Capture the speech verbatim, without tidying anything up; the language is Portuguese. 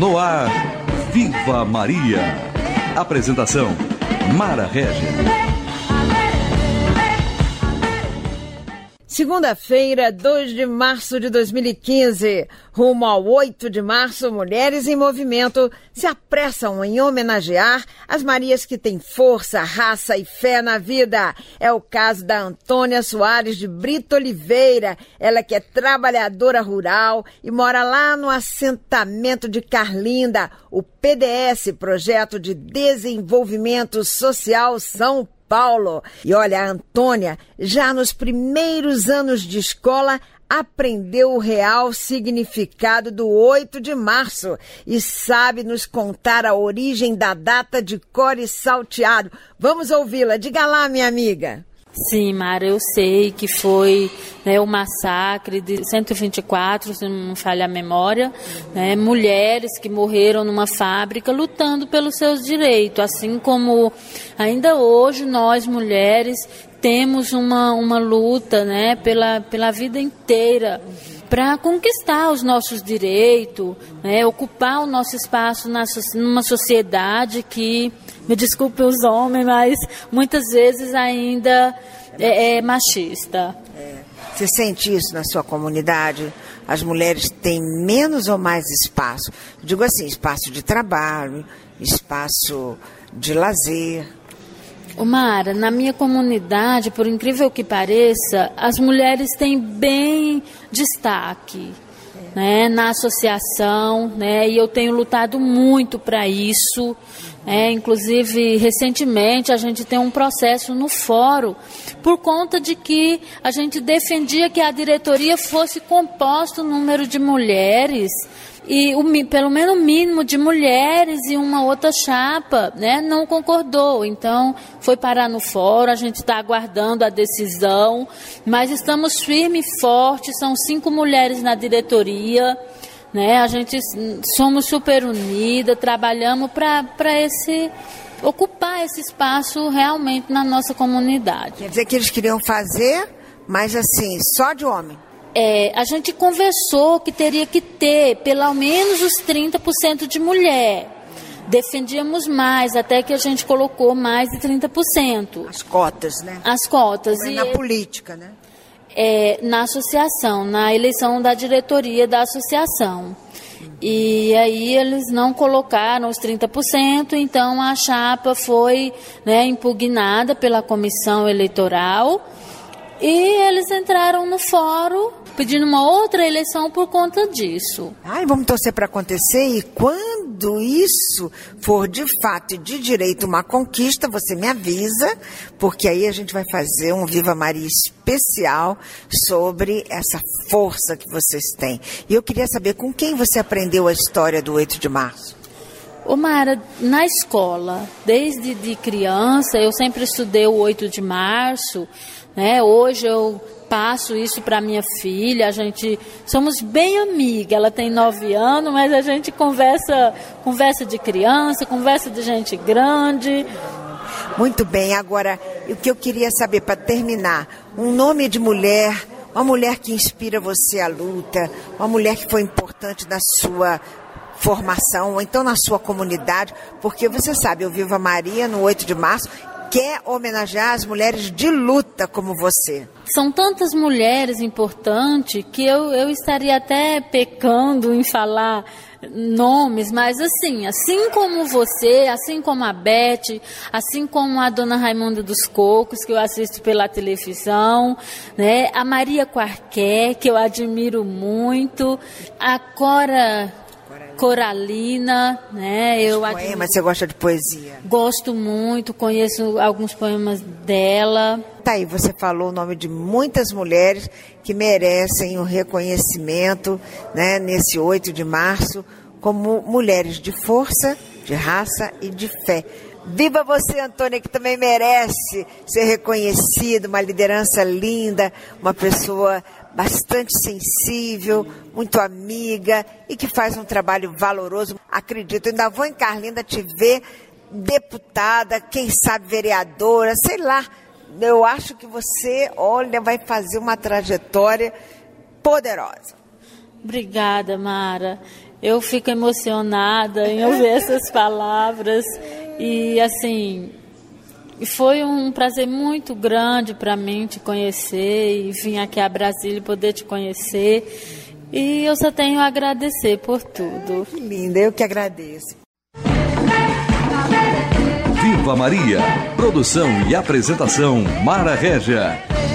No ar, Viva Maria. Apresentação, Mara Régia. Segunda-feira, dois de março de dois mil e quinze, rumo ao oito de março, Mulheres em Movimento se apressam em homenagear as Marias que têm força, raça e fé na vida. É o caso da Antônia Soares de Brito Oliveira, ela que é trabalhadora rural e mora lá no assentamento de Carlinda, o P D S, Projeto de Desenvolvimento Social São Paulo. Paulo. E olha, a Antônia, já nos primeiros anos de escola, aprendeu o real significado do oito de março e sabe nos contar a origem da data de cor e salteado. Vamos ouvi-la. Diga lá, minha amiga. Sim, Mara, eu sei que foi, né, o massacre de cento e vinte e quatro, se não me falha a memória, né, mulheres que morreram numa fábrica lutando pelos seus direitos, assim como ainda hoje nós mulheres temos uma, uma luta, né, pela, pela vida inteira para conquistar os nossos direitos, né, ocupar o nosso espaço na, numa sociedade que, me desculpe os homens, mas muitas vezes ainda é, é machista. É. Você sente isso na sua comunidade? As mulheres têm menos ou mais espaço? Digo assim, espaço de trabalho, espaço de lazer. Ô Mara, na minha comunidade, por incrível que pareça, as mulheres têm bem destaque, é. né, na associação, né, e eu tenho lutado muito para isso. É, inclusive, recentemente, a gente tem um processo no fórum por conta de que a gente defendia que a diretoria fosse composta o número de mulheres e o, pelo menos o mínimo de mulheres e uma outra chapa, né, não concordou. Então, foi parar no fórum, a gente está aguardando a decisão, mas estamos firmes e fortes, são cinco mulheres na diretoria. Né, a gente somos super unidas, trabalhamos para esse ocupar esse espaço realmente na nossa comunidade. Quer dizer que eles queriam fazer, mas assim, só de homem? É, a gente conversou que teria que ter pelo menos os trinta por cento de mulher. Defendíamos mais, até que a gente colocou mais de trinta por cento. As cotas, né? As cotas. Mas e na política, né? É, na associação, na eleição da diretoria da associação. E aí eles não colocaram os trinta por cento, então a chapa foi, né, impugnada pela comissão eleitoral e eles entraram no fórum pedindo uma outra eleição por conta disso. Ai, vamos torcer para acontecer, e quando isso for de fato e de direito uma conquista, você me avisa, porque aí a gente vai fazer um Viva Maria especial sobre essa força que vocês têm. E eu queria saber com quem você aprendeu a história do oito de março. Ô Mara, na escola, desde de criança, eu sempre estudei o oito de março, né? Hoje eu passo isso para minha filha, a gente somos bem amigas, ela tem nove anos, mas a gente conversa, conversa de criança, conversa de gente grande. Muito bem, agora o que eu queria saber para terminar, um nome de mulher, uma mulher que inspira você à luta, uma mulher que foi importante na sua formação, ou então na sua comunidade, porque você sabe, eu Viva Maria no oito de março, quer homenagear as mulheres de luta como você. São tantas mulheres importantes que eu, eu estaria até pecando em falar nomes, mas assim, assim como você, assim como a Beth, assim como a Dona Raimunda dos Cocos, que eu assisto pela televisão, né? A Maria Quarqué, que eu admiro muito, a Cora Coralina, né? Eu poemas, você gosta de poesia? Gosto muito, conheço alguns poemas dela. Tá aí, você falou o nome de muitas mulheres que merecem o reconhecimento, né, nesse oito de março, como mulheres de força, de raça e de fé. Viva você, Antônia, que também merece ser reconhecida, uma liderança linda, uma pessoa bastante sensível, muito amiga e que faz um trabalho valoroso. Acredito, ainda vou em Carlinda te ver deputada, quem sabe vereadora, sei lá. Eu acho que você, olha, vai fazer uma trajetória poderosa. Obrigada, Mara. Eu fico emocionada em ouvir essas palavras e, assim, foi um prazer muito grande para mim te conhecer e vir aqui a Brasília e poder te conhecer. E eu só tenho a agradecer por tudo. Que linda, eu que agradeço. Viva Maria! Produção e apresentação Mara Régia.